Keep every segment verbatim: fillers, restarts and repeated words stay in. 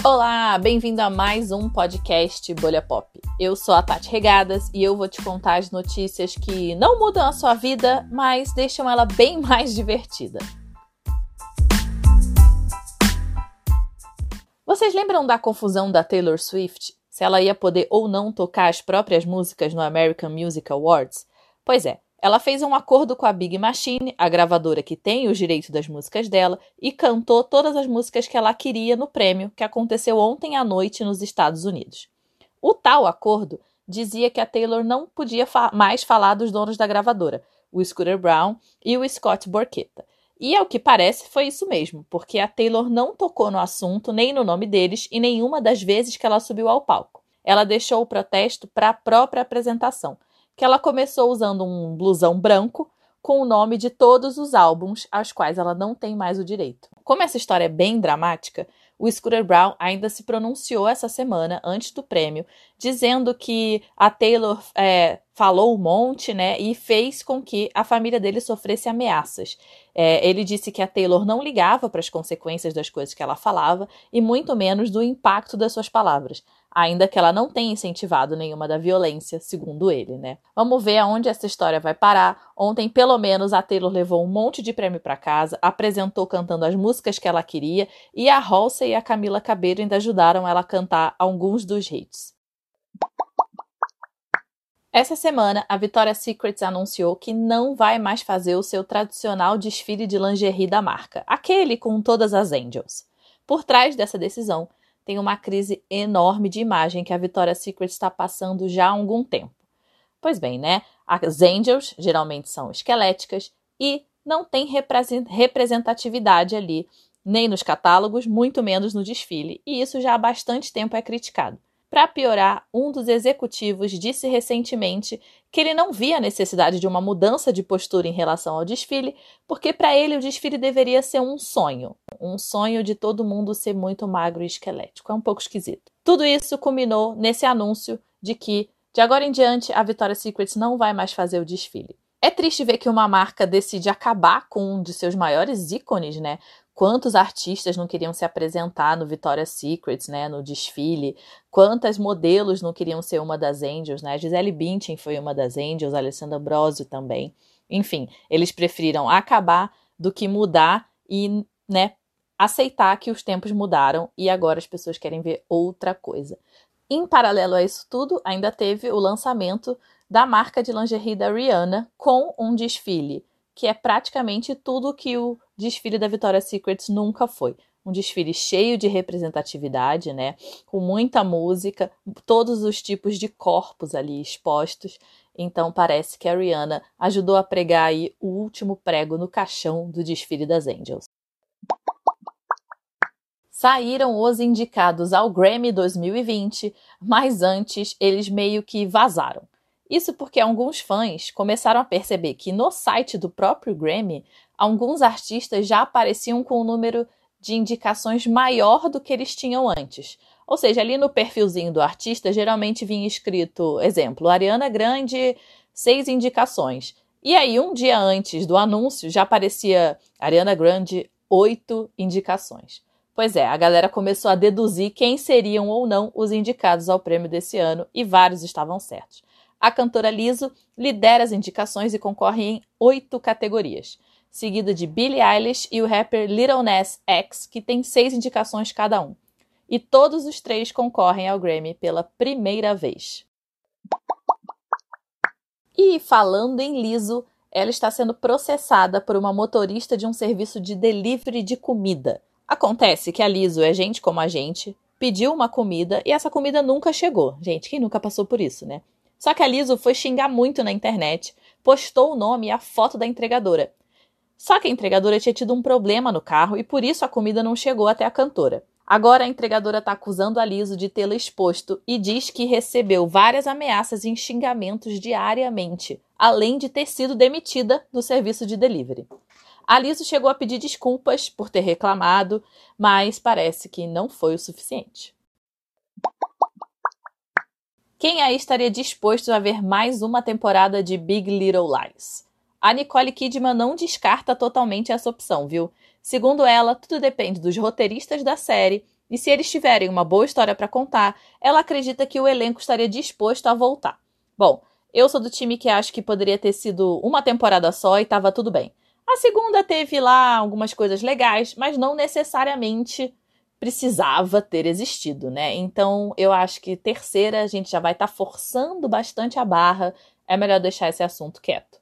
Olá, bem-vindo a mais um podcast Bolha Pop. Eu sou a Tati Regadas e eu vou te contar as notícias que não mudam a sua vida, mas deixam ela bem mais divertida. Vocês lembram da confusão da Taylor Swift? Se ela ia poder ou não tocar as próprias músicas no American Music Awards? Pois é, ela fez um acordo com a Big Machine, a gravadora que tem os direitos das músicas dela, e cantou todas as músicas que ela queria no prêmio, que aconteceu ontem à noite nos Estados Unidos. O tal acordo dizia que a Taylor não podia fa- mais falar dos donos da gravadora, o Scooter Braun e o Scott Borchetta. E ao que parece foi isso mesmo, porque a Taylor não tocou no assunto nem no nome deles em nenhuma das vezes que ela subiu ao palco. Ela deixou o protesto para a própria apresentação, que ela começou usando um blusão branco com o nome de todos os álbuns aos quais ela não tem mais o direito. Como essa história é bem dramática, o Scooter Braun ainda se pronunciou essa semana, antes do prêmio, dizendo que a Taylor é, falou um monte, né, e fez com que a família dele sofresse ameaças. É, ele disse que a Taylor não ligava para as consequências das coisas que ela falava e muito menos do impacto das suas palavras, ainda que ela não tenha incentivado nenhuma da violência, segundo ele, né? Vamos ver aonde essa história vai parar. Ontem, pelo menos, a Taylor levou um monte de prêmio para casa, apresentou cantando as músicas que ela queria e a Halsey e a Camila Cabello ainda ajudaram ela a cantar alguns dos hits. Essa semana, a Victoria's Secret anunciou que não vai mais fazer o seu tradicional desfile de lingerie da marca, aquele com todas as Angels. Por trás dessa decisão, tem uma crise enorme de imagem que a Victoria's Secret está passando já há algum tempo. Pois bem, né? As Angels geralmente são esqueléticas e não tem representatividade ali, nem nos catálogos, muito menos no desfile, e isso já há bastante tempo é criticado. Para piorar, um dos executivos disse recentemente que ele não via a necessidade de uma mudança de postura em relação ao desfile, porque para ele o desfile deveria ser um sonho. Um sonho de todo mundo ser muito magro e esquelético. É um pouco esquisito. Tudo isso culminou nesse anúncio de que, de agora em diante, a Victoria's Secret não vai mais fazer o desfile. É triste ver que uma marca decide acabar com um de seus maiores ícones, né? Quantos artistas não queriam se apresentar no Victoria's Secret, né, no desfile? Quantas modelos não queriam ser uma das Angels, né? Gisele Bündchen foi uma das Angels, a Alessandra Ambrosio também. Enfim, eles preferiram acabar do que mudar e, né, aceitar que os tempos mudaram e agora as pessoas querem ver outra coisa. Em paralelo a isso tudo, ainda teve o lançamento da marca de lingerie da Rihanna com um desfile, que é praticamente tudo que o desfile da Victoria's Secret nunca foi. Um desfile cheio de representatividade, né? Com muita música, todos os tipos de corpos ali expostos. Então parece que a Rihanna ajudou a pregar aí o último prego no caixão do desfile das Angels. Saíram os indicados ao Grammy dois mil e vinte, mas antes eles meio que vazaram. Isso porque alguns fãs começaram a perceber que no site do próprio Grammy, alguns artistas já apareciam com um número de indicações maior do que eles tinham antes. Ou seja, ali no perfilzinho do artista, geralmente vinha escrito, exemplo, Ariana Grande, seis indicações. E aí, um dia antes do anúncio, já aparecia Ariana Grande, oito indicações. Pois é, a galera começou a deduzir quem seriam ou não os indicados ao prêmio desse ano e vários estavam certos. A cantora Lizzo lidera as indicações e concorre em oito categorias, seguido de Billie Eilish e o rapper Lil Nas X, que tem seis indicações cada um. E todos os três concorrem ao Grammy pela primeira vez. E falando em Lizzo, ela está sendo processada por uma motorista de um serviço de delivery de comida. Acontece que a Lizzo é gente como a gente, pediu uma comida e essa comida nunca chegou. Gente, quem nunca passou por isso, né? Só que a Lizzo foi xingar muito na internet, postou o nome e a foto da entregadora. Só que a entregadora tinha tido um problema no carro e por isso a comida não chegou até a cantora. Agora a entregadora está acusando a Lizzo de tê-la exposto e diz que recebeu várias ameaças e xingamentos diariamente, além de ter sido demitida do serviço de delivery. A Lizzo chegou a pedir desculpas por ter reclamado, mas parece que não foi o suficiente. Quem aí estaria disposto a ver mais uma temporada de Big Little Lies? A Nicole Kidman não descarta totalmente essa opção, viu? Segundo ela, tudo depende dos roteiristas da série E se eles tiverem uma boa história para contar, ela acredita que o elenco estaria disposto a voltar. Bom, eu sou do time que acho que poderia ter sido uma temporada só e estava tudo bem. A segunda teve lá algumas coisas legais, mas não necessariamente precisava ter existido, né? Então, eu acho que terceira a gente já vai estar tá forçando bastante a barra. É melhor deixar esse assunto quieto.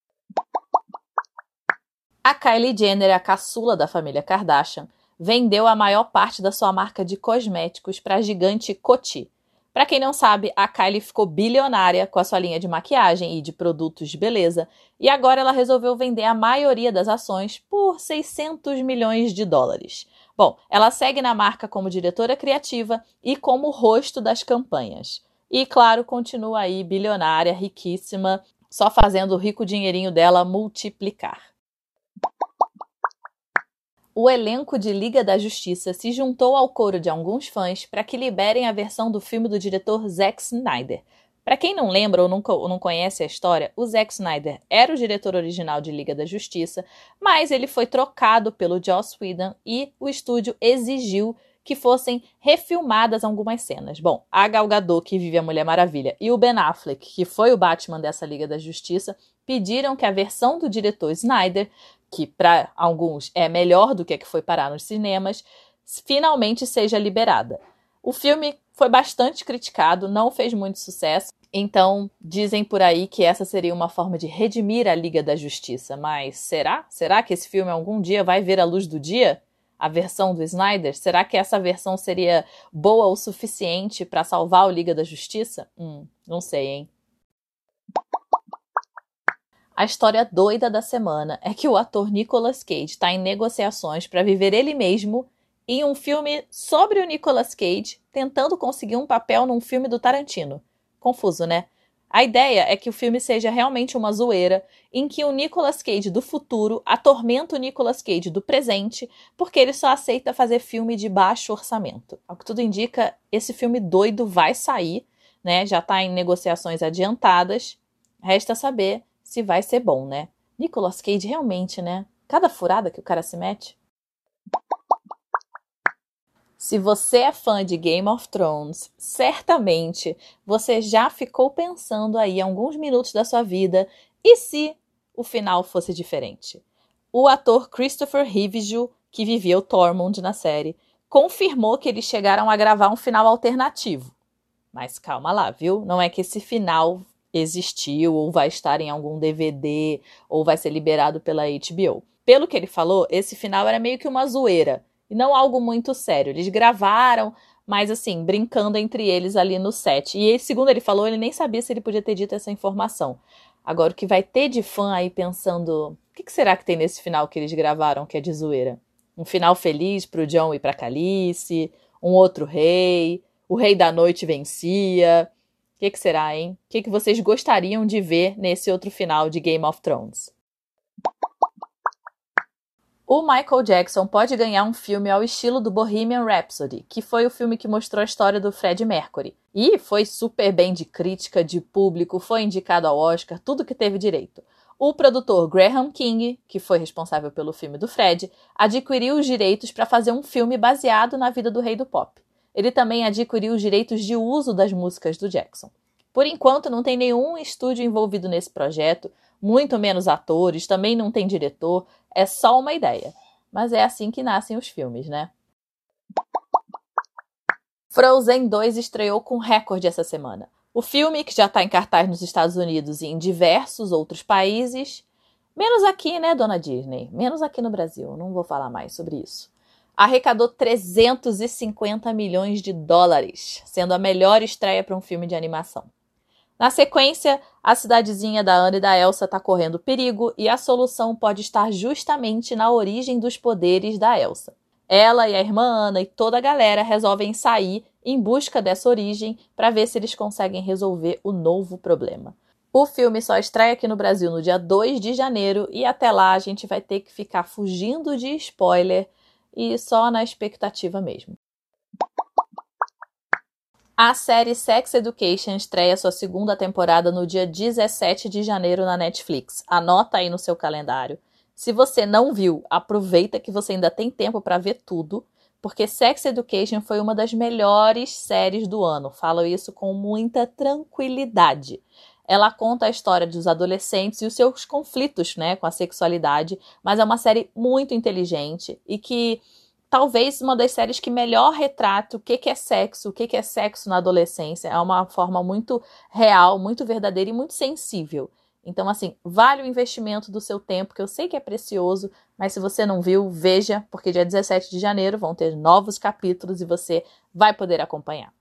A Kylie Jenner, a caçula da família Kardashian, vendeu a maior parte da sua marca de cosméticos para a gigante Coty. Para quem não sabe, a Kylie ficou bilionária com a sua linha de maquiagem e de produtos de beleza, e agora ela resolveu vender a maioria das ações por seiscentos milhões de dólares. Bom, ela segue na marca como diretora criativa e como rosto das campanhas. E, claro, continua aí bilionária, riquíssima, só fazendo o rico dinheirinho dela multiplicar. O elenco de Liga da Justiça se juntou ao coro de alguns fãs para que liberem a versão do filme do diretor Zack Snyder. Para quem não lembra ou não, ou não conhece a história, o Zack Snyder era o diretor original de Liga da Justiça, mas ele foi trocado pelo Joss Whedon e o estúdio exigiu que fossem refilmadas algumas cenas. Bom, a Gal Gadot, que vive a Mulher Maravilha, e o Ben Affleck, que foi o Batman dessa Liga da Justiça, pediram que a versão do diretor Snyder, que para alguns é melhor do que a que foi parar nos cinemas, finalmente seja liberada. O filme foi bastante criticado, não fez muito sucesso, então dizem por aí que essa seria uma forma de redimir a Liga da Justiça. Mas será? Será que esse filme algum dia vai ver a luz do dia? A versão do Snyder? Será que essa versão seria boa o suficiente para salvar o Liga da Justiça? Hum, não sei, hein? A história doida da semana é que o ator Nicolas Cage está em negociações para viver ele mesmo em um filme sobre o Nicolas Cage, tentando conseguir um papel num filme do Tarantino. Confuso, né? A ideia é que o filme seja realmente uma zoeira, em que o Nicolas Cage do futuro atormenta o Nicolas Cage do presente, porque ele só aceita fazer filme de baixo orçamento. Ao que tudo indica, esse filme doido vai sair, né? Já está em negociações adiantadas. Resta saber se vai ser bom, né? Nicolas Cage realmente, né? Cada furada que o cara se mete. Se você é fã de Game of Thrones, certamente você já ficou pensando aí alguns minutos da sua vida, e se o final fosse diferente? O ator Christopher Hivju, que vivia o Tormund na série, confirmou que eles chegaram a gravar um final alternativo. Mas calma lá, viu? Não é que esse final existiu, ou vai estar em algum D V D, ou vai ser liberado pela H B O. Pelo que ele falou, esse final era meio que uma zoeira, e não algo muito sério. Eles gravaram, mas assim, brincando entre eles ali no set. E segundo ele falou, ele nem sabia se ele podia ter dito essa informação. Agora, o que vai ter de fã aí pensando, o que, que será que tem nesse final que eles gravaram que é de zoeira? Um final feliz pro Jon e pra Khaleesi, um outro rei, o rei da noite vencia. O que, que será, hein? O que, que vocês gostariam de ver nesse outro final de Game of Thrones? O Michael Jackson pode ganhar um filme ao estilo do Bohemian Rhapsody, que foi o filme que mostrou a história do Freddie Mercury. E foi super bem de crítica, de público, foi indicado ao Oscar, tudo que teve direito. O produtor Graham King, que foi responsável pelo filme do Fred, adquiriu os direitos para fazer um filme baseado na vida do rei do pop. Ele também adquiriu os direitos de uso das músicas do Jackson. Por enquanto, não tem nenhum estúdio envolvido nesse projeto, muito menos atores, também não tem diretor, é só uma ideia. Mas é assim que nascem os filmes, né? Frozen dois estreou com recorde essa semana. O filme, que já está em cartaz nos Estados Unidos e em diversos outros países, menos aqui, né, dona Disney? Menos aqui no Brasil, não vou falar mais sobre isso. Arrecadou trezentos e cinquenta milhões de dólares, sendo a melhor estreia para um filme de animação. Na sequência, a cidadezinha da Anna e da Elsa está correndo perigo e a solução pode estar justamente na origem dos poderes da Elsa. Ela e a irmã Anna e toda a galera resolvem sair em busca dessa origem para ver se eles conseguem resolver o novo problema. O filme só estreia aqui no Brasil no dia dois de janeiro e até lá a gente vai ter que ficar fugindo de spoiler e só na expectativa mesmo. A série Sex Education estreia sua segunda temporada no dia dezessete de janeiro na Netflix. Anota aí no seu calendário. Se você não viu, aproveita que você ainda tem tempo para ver tudo, porque Sex Education foi uma das melhores séries do ano. Falo isso com muita tranquilidade. Ela conta a história dos adolescentes e os seus conflitos, né, com a sexualidade, mas é uma série muito inteligente e que talvez uma das séries que melhor retrata o que é sexo, o que é sexo na adolescência. É uma forma muito real, muito verdadeira e muito sensível. Então, assim, vale o investimento do seu tempo, que eu sei que é precioso, mas se você não viu, veja, porque dia dezessete de janeiro vão ter novos capítulos e você vai poder acompanhar.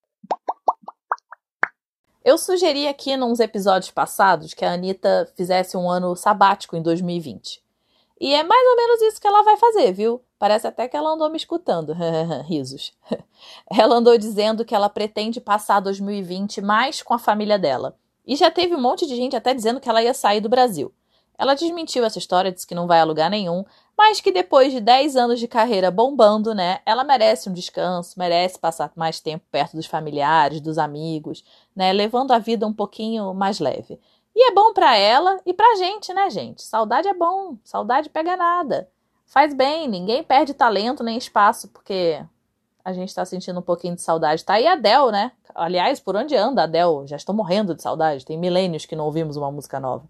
Eu sugeri aqui, nos episódios passados, que a Anitta fizesse um ano sabático em dois mil e vinte. E é mais ou menos isso que ela vai fazer, viu? Parece até que ela andou me escutando. Risos. Ela andou dizendo que ela pretende passar dois mil e vinte mais com a família dela. E já teve um monte de gente até dizendo que ela ia sair do Brasil. Ela desmentiu essa história, disse que não vai a lugar nenhum, mas que depois de dez anos de carreira bombando, né, ela merece um descanso, merece passar mais tempo perto dos familiares, dos amigos, né, levando a vida um pouquinho mais leve. E é bom pra ela e pra gente, né, gente? Saudade é bom, saudade pega nada. Faz bem, ninguém perde talento nem espaço, porque a gente tá sentindo um pouquinho de saudade. Tá aí a Adele, né? Aliás, por onde anda a Adele? Já estou morrendo de saudade. Tem milênios que não ouvimos uma música nova.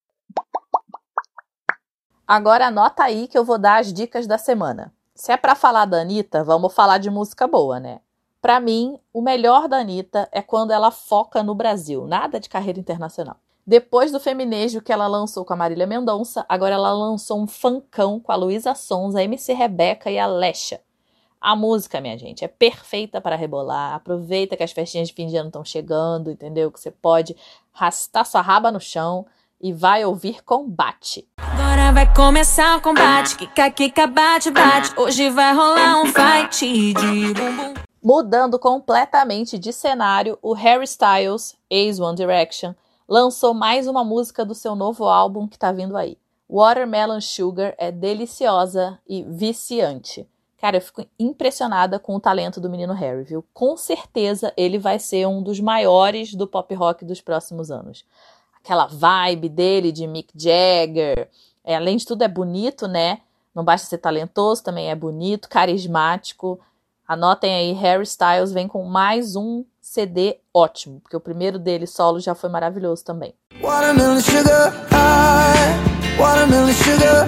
Agora anota aí que eu vou dar as dicas da semana. Se é pra falar da Anitta, vamos falar de música boa, né? Pra mim, o melhor da Anitta é quando ela foca no Brasil. Nada de carreira internacional. Depois do feminejo que ela lançou com a Marília Mendonça, agora ela lançou um funkão com a Luísa Sonza, M C Rebeca e a Lesha. A música, minha gente, é perfeita para rebolar. Aproveita que as festinhas de fim de ano estão chegando, entendeu? Que você pode arrastar sua raba no chão e vai ouvir Combate. Agora vai começar o combate, kika, kika, bate, bate. Hoje vai rolar um fight de bumbum. Mudando completamente de cenário, o Harry Styles, ex-One Direction, lançou mais uma música do seu novo álbum que tá vindo aí. Watermelon Sugar é deliciosa e viciante. Cara, eu fico impressionada com o talento do menino Harry, viu? Com certeza ele vai ser um dos maiores do pop rock dos próximos anos. Aquela vibe dele de Mick Jagger. É, além de tudo é bonito, né? Não basta ser talentoso, também é bonito, carismático. Anotem aí, Harry Styles vem com mais um C D ótimo, porque o primeiro dele solo já foi maravilhoso também. Watermelon sugar high, watermelon sugar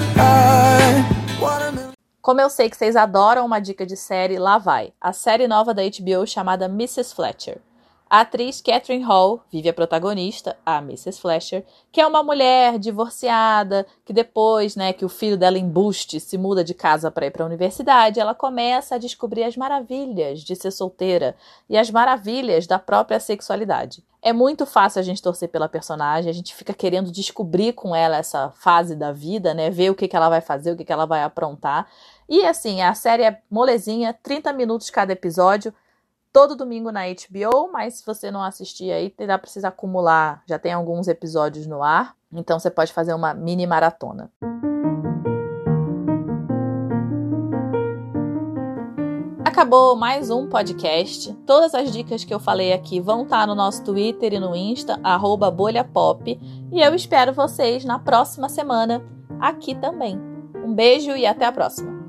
high, watermelon... Como eu sei que vocês adoram uma dica de série, lá vai. A série nova da H B O chamada missus Fletcher. A atriz Catherine Hall vive a protagonista, a missus Fletcher, que é uma mulher divorciada, que depois, né, que o filho dela embuste, se muda de casa para ir para a universidade, ela começa a descobrir as maravilhas de ser solteira e as maravilhas da própria sexualidade. É muito fácil a gente torcer pela personagem, a gente fica querendo descobrir com ela essa fase da vida, né, ver o que, que ela vai fazer, o que, que ela vai aprontar. E assim, a série é molezinha, trinta minutos cada episódio, todo domingo na H B O, mas se você não assistir aí, dá pra precisar acumular, já tem alguns episódios no ar, então você pode fazer uma mini maratona. Acabou mais um podcast. Todas as dicas que eu falei aqui vão estar no nosso Twitter e no Insta, arroba bolhapop, e eu espero vocês na próxima semana aqui também. Um beijo e até a próxima!